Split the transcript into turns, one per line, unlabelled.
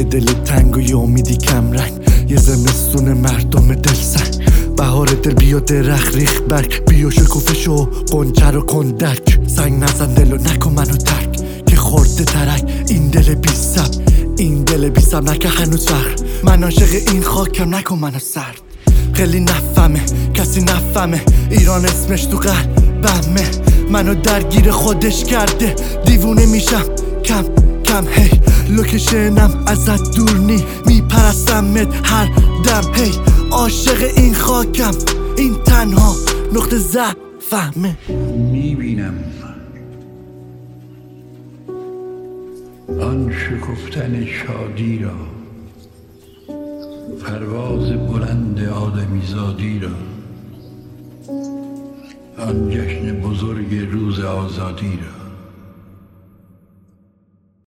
یه دل تنگ و یه امیدی کم رنگ، یه زمستون مردم دل سنگ. بهار دل بیا درخت ریخ برگ، بیا شکوفه شو قنچه رو کندک. سنگ نزن دل و نکن منو ترک، که خورده ترک این دل بی سب. این دل بی سب نکه هنوز فخر، من عاشق این خاکم نکن منو سرد. خیلی نفهمه کسی نفهمه، ایران اسمش تو قلبمه. منو درگیر خودش کرده، دیوونه میشم کم کم. هی لوکیشنم ازت دور نی، میپرستمت هر دم. هی عاشق این خاکم، این تنها نقطه ضعفمه.
میبینم آن شکفتن شادی را، پرواز بلند آدمیزادی را، آن جشن بزرگ روز آزادی را.